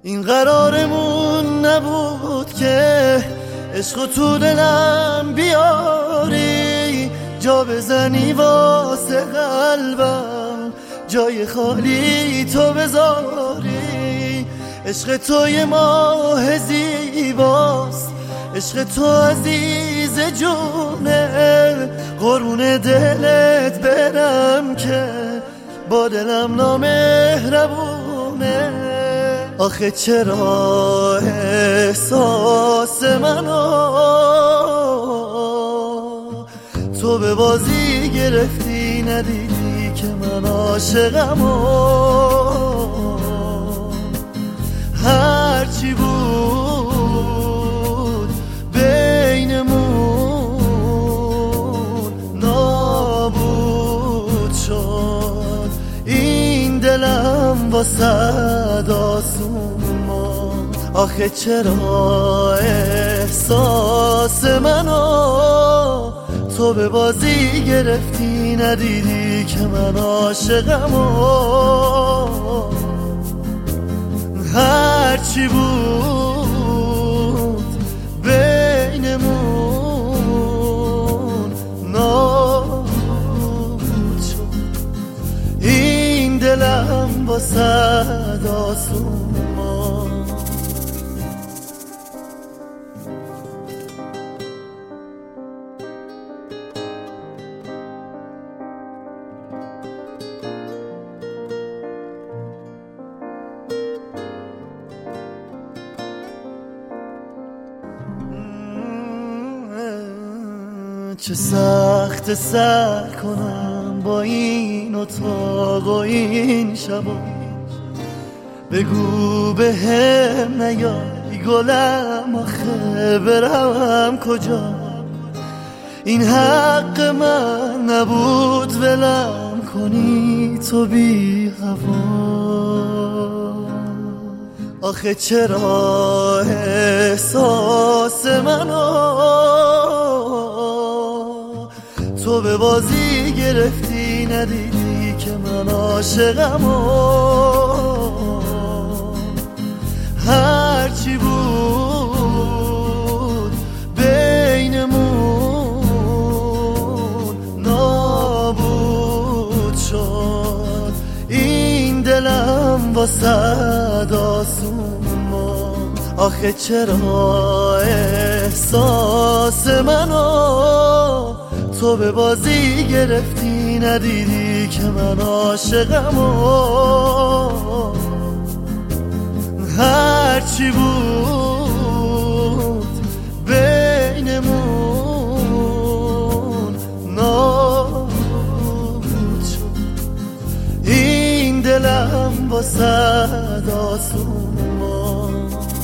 این قرارمون نبود که عشق تو دلم بیاری، جا بزنی واسه قلبم، جای خالی تو بذاری. عشق تو یه ماه زیباست، عشق تو عزیز جونه، قربون دلت برم که با دلم نامهربونه. آخه چرا احساس منو تو به بازی گرفتی، ندیدی که من عاشقمو. هرچی بود بینمون نابود شد، این دلم واسه آسون ماند. آخه چرا احساس منو تو به بازی گرفتی، ندیدی که من عاشقمو. هرچی بود بینمون نابود شد، این دلم واسه آسون ماند. چه سخت سر کنم با این اتاق و این شبا، بگو به هم نیای گلم، آخه برم کجا؟ این حق من نبود ولم کنی تو بی هوا. آخه چرا احساس منو تو به بازی گرفتی، ندیدی که من عاشقمو. هرچی بود بینمون نابود شد، این دلم واسه آسون ماند. آخه چرا احساس منو تو به بازی گرفتی، ندیدی که من عاشقمو. هرچی بود بینمون نابود شد، این دلم واسه آسون ماند.